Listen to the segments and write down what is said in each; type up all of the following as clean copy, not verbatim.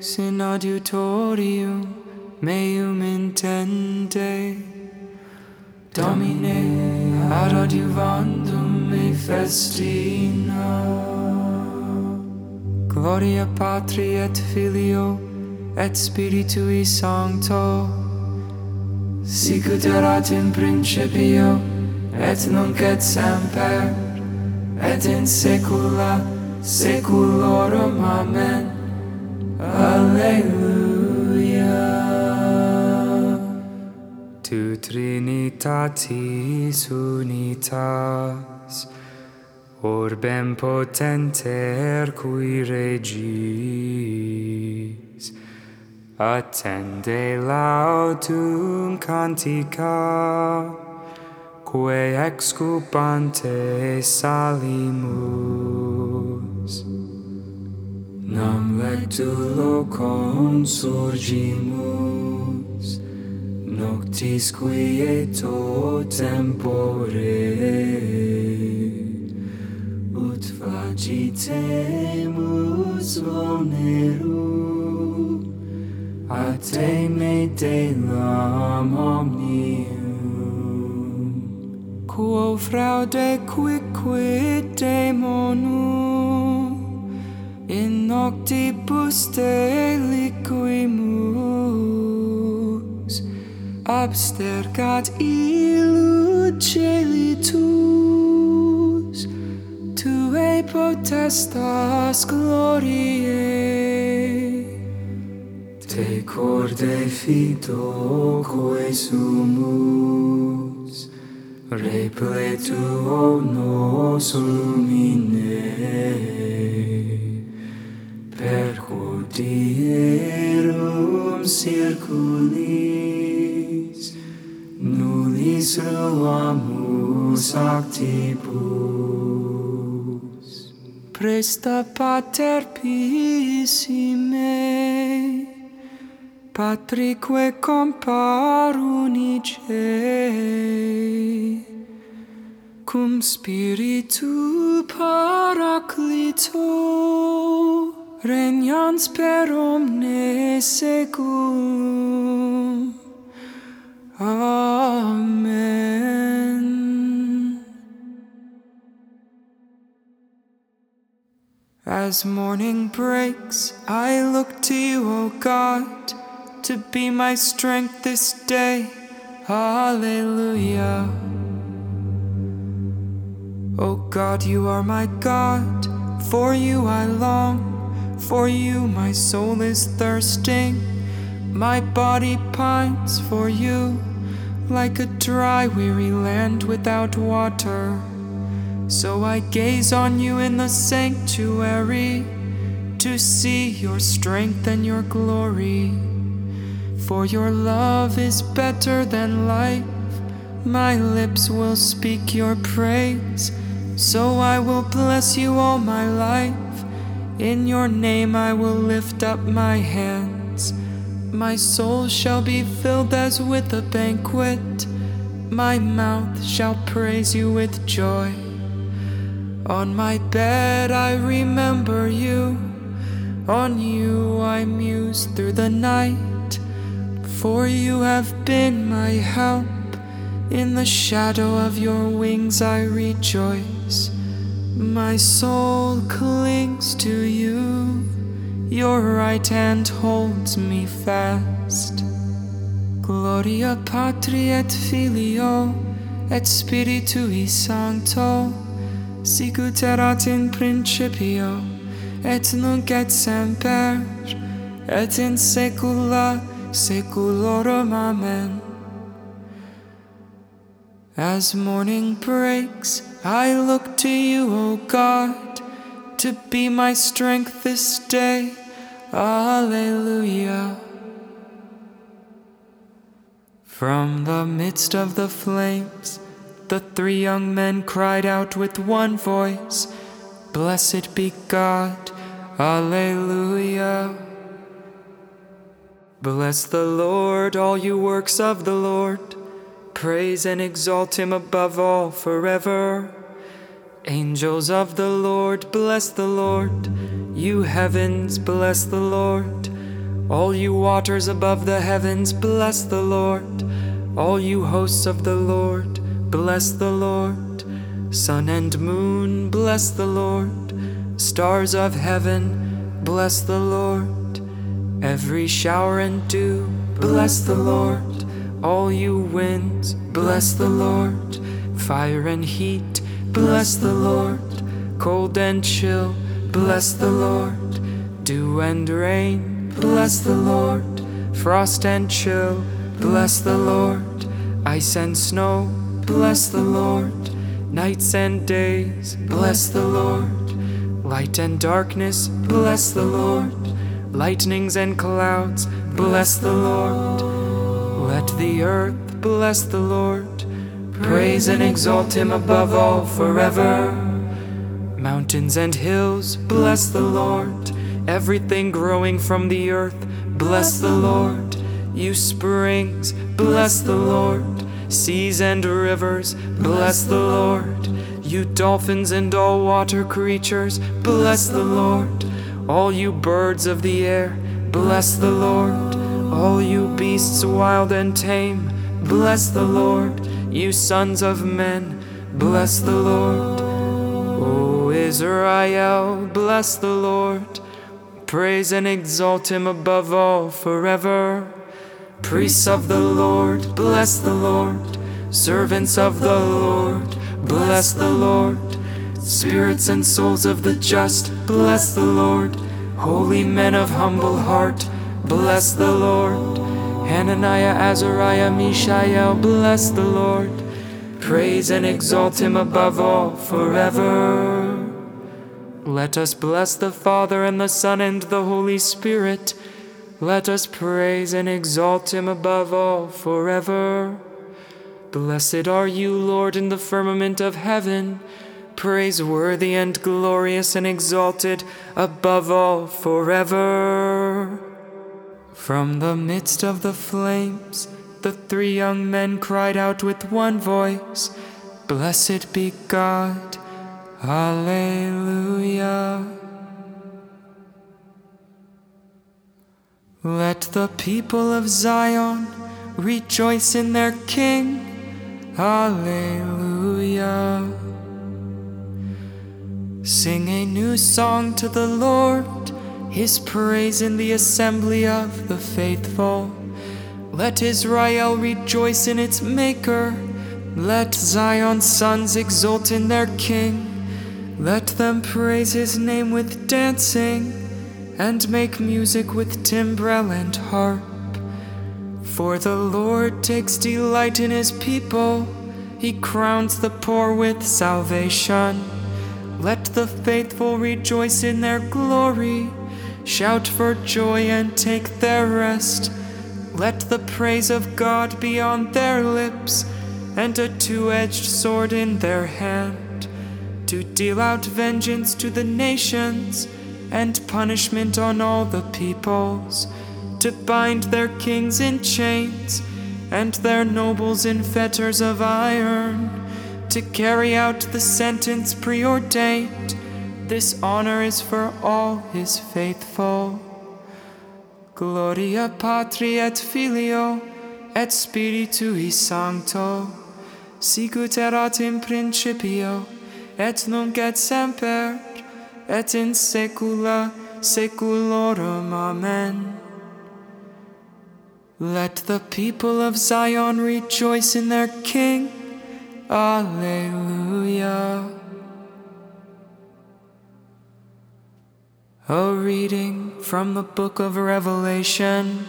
in adiutorium meum intende. Domine, ad adiuvandum me festina. Gloria Patri et Filio et Spiritui Sancto, sicut erat in principio, et nunc et semper, et in saecula saeculorum. Amen. Alleluia. Tu Trinitatis unitas, orbem potenter cui regis, attende laudum cantica, quae excupante salimus. Nam lectulo consurgimus, noctis quieto tempore, ut facitemus vulnerum, a te medelam omnium. Quo fraude quicquid demonum, in noctibus deliquimus, abstergat illud celitus, tue potestas gloriae. Te corde fidoque sumus, repletuo nos lumine, percudierum circulis, nullis ruamus actibus. Presta Pater pissime, Patrique compar unice, cum Spiritu Paraclito, regnans per omnes saeculum. Amen. As morning breaks, I look to you, O God, to be my strength this day. Alleluia. O God, you are my God, for you I long. For you my soul is thirsting, my body pines for you, like a dry, weary land without water. So I gaze on you in the sanctuary, to see your strength and your glory. For your love is better than life, my lips will speak your praise. So I will bless you all my life. In your name I will lift up my hands. My soul shall be filled as with a banquet. My mouth shall praise you with joy. On my bed I remember you. On you I muse through the night. For you have been my help. In the shadow of your wings I rejoice. My soul clings to you, your right hand holds me fast. Gloria Patri et Filio et Spiritui Sancto, sicut erat in principio, et nunc et semper, et in saecula saeculorum. Amen. As morning breaks, I look to you, O God, to be my strength this day. Alleluia. From the midst of the flames, the three young men cried out with one voice, Blessed be God. Alleluia. Bless the Lord, all you works of the Lord. Praise and exalt him above all forever. Angels of the Lord, bless the Lord. You heavens, bless the Lord. All you waters above the heavens, bless the Lord. All you hosts of the Lord, bless the Lord. Sun and moon, bless the Lord. Stars of heaven, bless the Lord. Every shower and dew, bless the Lord. All you winds, bless the Lord. Fire and heat, bless the Lord. Cold and chill, bless the Lord. Dew and rain, bless the Lord. Frost and chill, bless the Lord. Ice and snow, bless the Lord. Nights and days, bless the Lord. Light and darkness, bless the Lord. Lightnings and clouds, bless the Lord. Let the earth bless the Lord. Praise and exalt him above all forever. Mountains and hills, bless the Lord. Everything growing from the earth, bless the Lord. You springs, bless the Lord. Seas and rivers, bless the Lord. You dolphins and all water creatures, bless the Lord. All you birds of the air, bless the Lord. All you beasts wild and tame, bless the Lord. You sons of men, bless the Lord. O Israel, bless the Lord. Praise and exalt him above all forever. Priests of the Lord, bless the Lord. Servants of the Lord, bless the Lord. Spirits and souls of the just, bless the Lord. Holy men of humble heart, bless the Lord. Hananiah, Azariah, Mishael, bless the Lord. Praise and exalt him above all forever. Let us bless the Father and the Son and the Holy Spirit. Let us praise and exalt him above all forever. Blessed are you, Lord, in the firmament of heaven, praiseworthy and glorious and exalted above all forever. From the midst of the flames, the three young men cried out with one voice, Blessed be God, Alleluia. Let the people of Zion rejoice in their King, Alleluia. Sing a new song to the Lord, his praise in the assembly of the faithful. Let Israel rejoice in its Maker. Let Zion's sons exult in their King. Let them praise his name with dancing, and make music with timbrel and harp. For the Lord takes delight in his people. He crowns the poor with salvation. Let the faithful rejoice in their glory. Shout for joy and take their rest. Let the praise of God be on their lips, and a two-edged sword in their hand, to deal out vengeance to the nations, and punishment on all the peoples, to bind their kings in chains, and their nobles in fetters of iron, to carry out the sentence preordained. This honor is for all his faithful. Gloria Patri et Filio et Spiritui Sancto, sicut erat in principio, et nunc et semper, et in saecula saeculorum. Amen. Let the people of Zion rejoice in their King. Alleluia. A reading from the book of Revelation.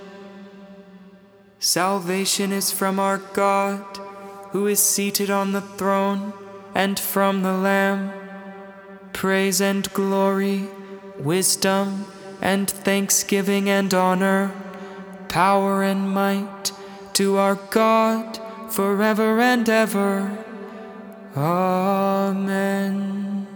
Salvation is from our God, who is seated on the throne, and from the Lamb. Praise and glory, wisdom and thanksgiving and honor, power and might to our God forever and ever. Amen.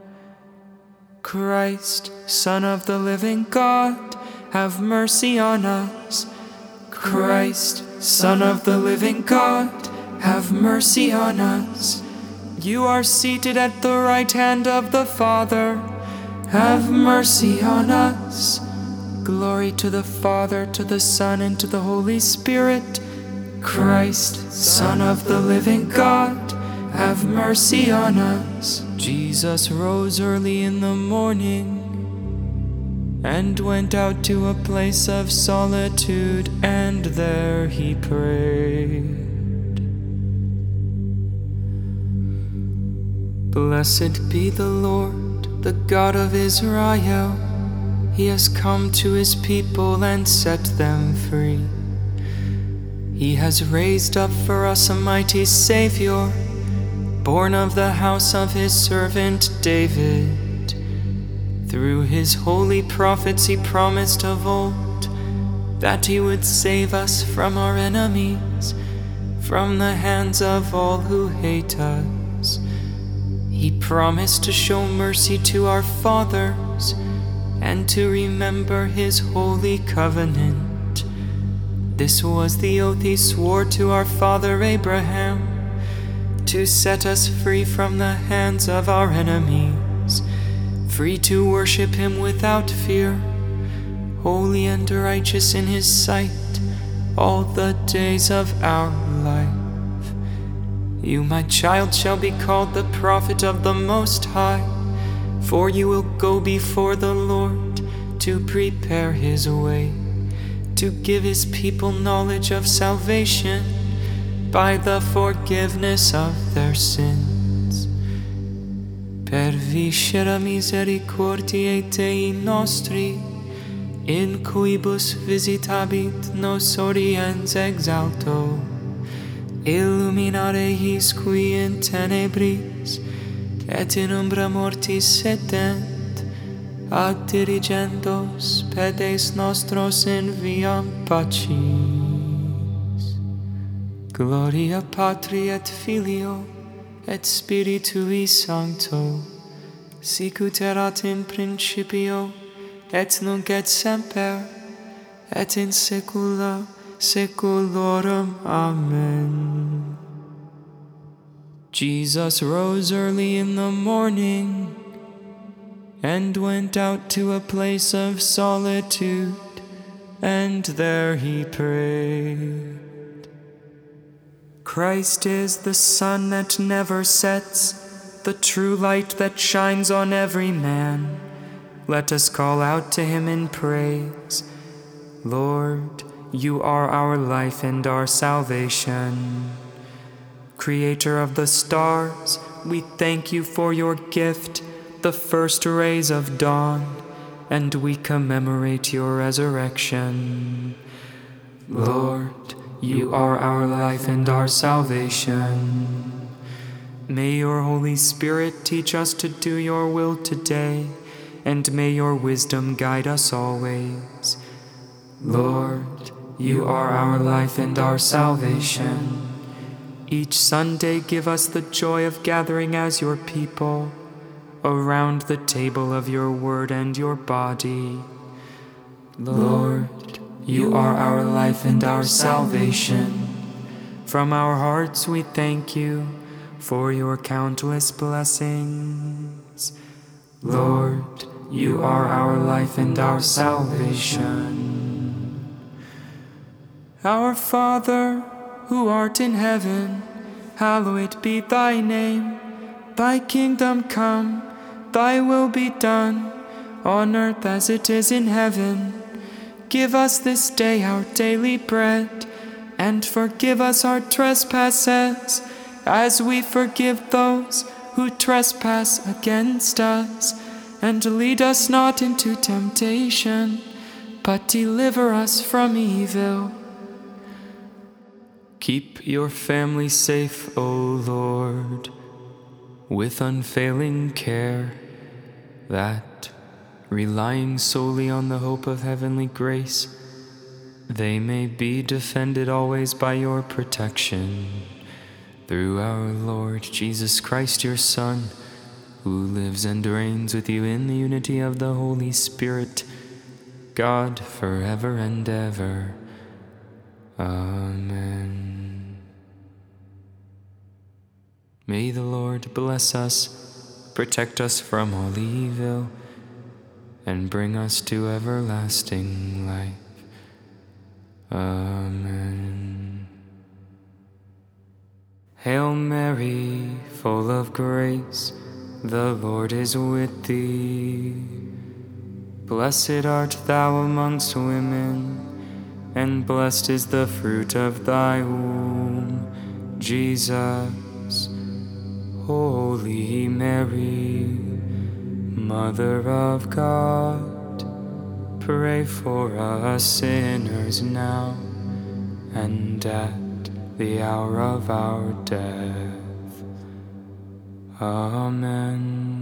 Christ, Son of the living God, have mercy on us. Christ, Son of the living God, have mercy on us. You are seated at the right hand of the Father. Have mercy on us. Glory to the Father, to the Son, and to the Holy Spirit. Christ, Son of the living God, have mercy on us. Jesus rose early in the morning and went out to a place of solitude, and there he prayed. Blessed be the Lord, the God of Israel. He has come to his people and set them free. He has raised up for us a mighty Savior, born of the house of his servant David. Through his holy prophets he promised of old that he would save us from our enemies, from the hands of all who hate us. He promised to show mercy to our fathers and to remember his holy covenant. This was the oath he swore to our father Abraham, to set us free from the hands of our enemies, free to worship him without fear, holy and righteous in his sight all the days of our life. You, my child, shall be called the prophet of the Most High, for you will go before the Lord to prepare his way, to give his people knowledge of salvation by the forgiveness of their sins. Per viscera misericordiae Dei nostri, in cuibus visitabit nos oriens exalto, illuminare his qui in tenebris et in umbra mortis setent, ad dirigendos pedes nostros in viam pacis. Gloria Patri et Filio et Spiritui Sancto, sicut erat in principio et nunc et semper et in saecula saeculorum. Amen. Jesus rose early in the morning and went out to a place of solitude, and there he prayed. Christ is the sun that never sets, the true light that shines on every man. Let us call out to him in praise. Lord, you are our life and our salvation. Creator of the stars, we thank you for your gift, the first rays of dawn, and we commemorate your resurrection. Lord, you are our life and our salvation. May your Holy Spirit teach us to do your will today, and may your wisdom guide us always. Lord, you are our life and our salvation. Each Sunday give us the joy of gathering as your people around the table of your word and your body. Lord, you are our life and our salvation. From our hearts we thank you for your countless blessings. Lord, you are our life and our salvation. Our Father, who art in heaven, hallowed be thy name. Thy kingdom come, thy will be done, on earth as it is in heaven. Give us this day our daily bread, and forgive us our trespasses, as we forgive those who trespass against us. And lead us not into temptation, but deliver us from evil. Keep your family safe, O Lord, with unfailing care, that, relying solely on the hope of heavenly grace, they may be defended always by your protection, through our Lord Jesus Christ, your Son, who lives and reigns with you in the unity of the Holy Spirit, God, forever and ever. Amen. May the Lord bless us, protect us from all evil, and bring us to everlasting life. Amen. Hail Mary, full of grace, the Lord is with thee. Blessed art thou amongst women, and blessed is the fruit of thy womb, Jesus. Holy Mary, Mother of God, pray for us sinners now and at the hour of our death. Amen.